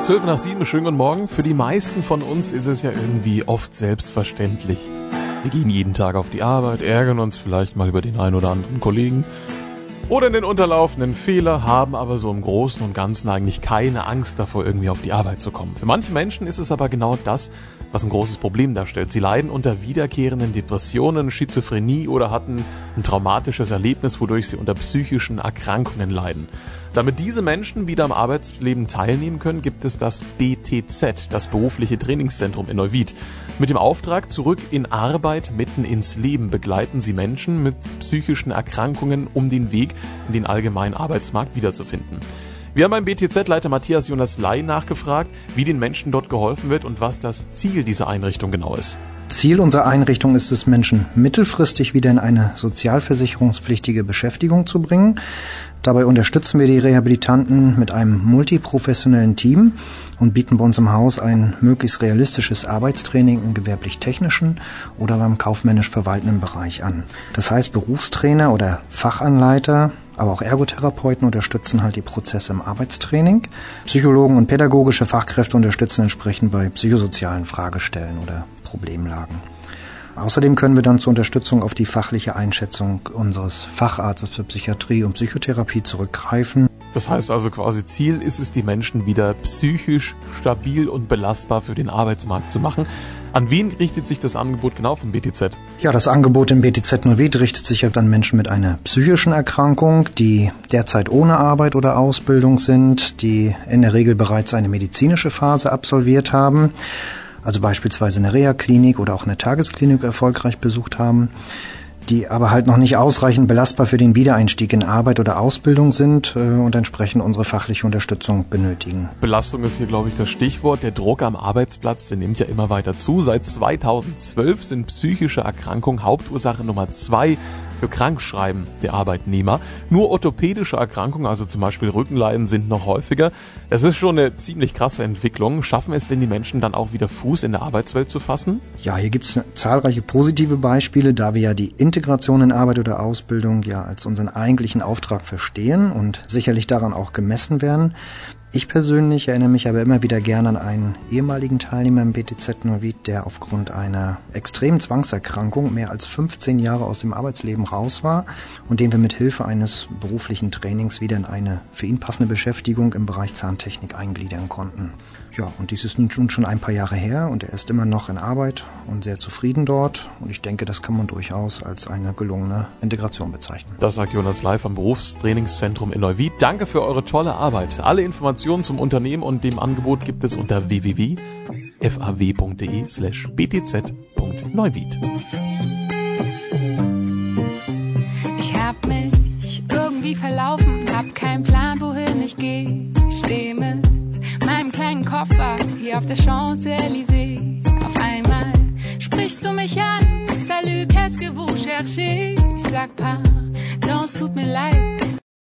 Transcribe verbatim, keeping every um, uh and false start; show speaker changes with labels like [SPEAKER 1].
[SPEAKER 1] zwölf nach sieben, schönen guten Morgen. Für die meisten von uns ist es ja irgendwie oft selbstverständlich. Wir gehen jeden Tag auf die Arbeit, ärgern uns vielleicht mal über den einen oder anderen Kollegen oder den unterlaufenden Fehler, haben aber so im Großen und Ganzen eigentlich keine Angst davor, irgendwie auf die Arbeit zu kommen. Für manche Menschen ist es aber genau das, was ein großes Problem darstellt. Sie leiden unter wiederkehrenden Depressionen, Schizophrenie oder hatten ein traumatisches Erlebnis, wodurch sie unter psychischen Erkrankungen leiden. Damit diese Menschen wieder am Arbeitsleben teilnehmen können, gibt es das B T Z, das berufliche Trainingszentrum in Neuwied. Mit dem Auftrag Zurück in Arbeit, mitten ins Leben begleiten sie Menschen mit psychischen Erkrankungen, um den Weg in den allgemeinen Arbeitsmarkt wiederzufinden. Wir haben beim B T Z-Leiter Matthias Jonas Ley nachgefragt, wie den Menschen dort geholfen wird und was das Ziel dieser Einrichtung genau ist.
[SPEAKER 2] Ziel unserer Einrichtung ist es, Menschen mittelfristig wieder in eine sozialversicherungspflichtige Beschäftigung zu bringen. Dabei unterstützen wir die Rehabilitanten mit einem multiprofessionellen Team und bieten bei uns im Haus ein möglichst realistisches Arbeitstraining im gewerblich-technischen oder beim kaufmännisch-verwaltenden Bereich an. Das heißt, Berufstrainer oder Fachanleiter, aber auch Ergotherapeuten unterstützen halt die Prozesse im Arbeitstraining. Psychologen und pädagogische Fachkräfte unterstützen entsprechend bei psychosozialen Fragestellen oder Problemlagen. Außerdem können wir dann zur Unterstützung auf die fachliche Einschätzung unseres Facharztes für Psychiatrie und Psychotherapie zurückgreifen.
[SPEAKER 1] Das heißt also quasi, Ziel ist es, die Menschen wieder psychisch stabil und belastbar für den Arbeitsmarkt zu machen. An wen richtet sich das Angebot genau vom B T Z?
[SPEAKER 2] Ja, das Angebot im B T Z Neuwied richtet sich an Menschen mit einer psychischen Erkrankung, die derzeit ohne Arbeit oder Ausbildung sind, die in der Regel bereits eine medizinische Phase absolviert haben, also beispielsweise eine Reha-Klinik oder auch eine Tagesklinik erfolgreich besucht haben, die aber halt noch nicht ausreichend belastbar für den Wiedereinstieg in Arbeit oder Ausbildung sind äh, und entsprechend unsere fachliche Unterstützung benötigen.
[SPEAKER 1] Belastung ist hier, glaube ich, das Stichwort. Der Druck am Arbeitsplatz, der nimmt ja immer weiter zu. Seit zweitausendzwölf sind psychische Erkrankungen Hauptursache Nummer zwei für Krankschreiben der Arbeitnehmer. Nur orthopädische Erkrankungen, also zum Beispiel Rückenleiden, sind noch häufiger. Das ist schon eine ziemlich krasse Entwicklung. Schaffen es denn die Menschen dann auch wieder Fuß in der Arbeitswelt zu fassen?
[SPEAKER 2] Ja, hier gibt es zahlreiche positive Beispiele, da wir ja die Integration in Arbeit oder Ausbildung ja als unseren eigentlichen Auftrag verstehen und sicherlich daran auch gemessen werden. Ich persönlich erinnere mich aber immer wieder gerne an einen ehemaligen Teilnehmer im B T Z Neuwied, der aufgrund einer extremen Zwangserkrankung mehr als fünfzehn Jahre aus dem Arbeitsleben raus war und den wir mit Hilfe eines beruflichen Trainings wieder in eine für ihn passende Beschäftigung im Bereich Zahntechnik eingliedern konnten. Ja, und dies ist nun schon ein paar Jahre her und er ist immer noch in Arbeit und sehr zufrieden dort. Und ich denke, das kann man durchaus als eine gelungene Integration bezeichnen.
[SPEAKER 1] Das sagt Jonas Ley vom Berufstrainingszentrum in Neuwied. Danke für eure tolle Arbeit. Alle Informationen zum Unternehmen und dem Angebot gibt es unter w w w punkt f a w punkt d e slash b t z punkt neuwied.
[SPEAKER 3] Ich hab mich irgendwie verlaufen, hab keinen Plan, wohin ich gehe. Steh mit meinem kleinen Koffer hier auf der Champs-Élysées. Auf einmal sprichst du mich an. Salut, qu'est-ce que vous cherchez? Ich sag pas.